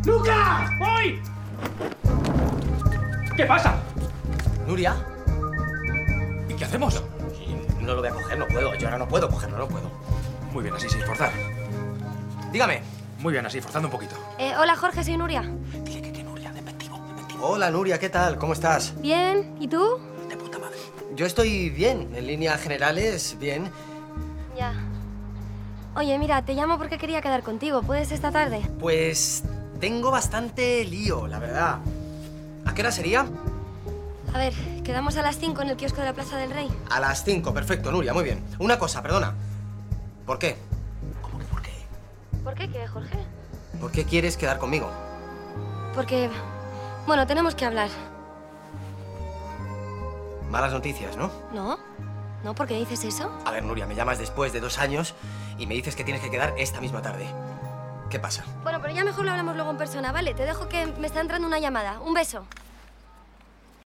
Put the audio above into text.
¡Lucas! ¡Voy! ¿Qué pasa? ¿Nuria? ¿Y qué hacemos? No lo voy a coger, no puedo. Yo ahora no puedo cogerlo, no puedo. Muy bien, así, sin forzar. Dígame. Muy bien, así, forzando un poquito. Hola, Jorge, soy Nuria. Dile que Nuria, despectivo. Hola, Nuria, ¿qué tal? ¿Cómo estás? Bien, ¿y tú? De puta madre. Yo estoy bien. En líneas generales, bien. Ya. Oye, mira, te llamo porque quería quedar contigo. ¿Puedes esta tarde? Pues tengo bastante lío, la verdad. ¿A qué hora sería? A ver, quedamos a las 5 en el kiosco de la Plaza del Rey. A las 5, perfecto, Nuria, muy bien. Una cosa, perdona. ¿Por qué? ¿Cómo que por qué? ¿Por qué qué, Jorge? ¿Por qué quieres quedar conmigo? Porque... Bueno, tenemos que hablar. Malas noticias, ¿no? ¿No? ¿No? ¿Por qué dices eso? A ver, Nuria, me llamas después de 2 años y me dices que tienes que quedar esta misma tarde. ¿Qué pasa? Bueno, pero ya mejor lo hablamos luego en persona, ¿vale? Te dejo que me está entrando una llamada. Un beso.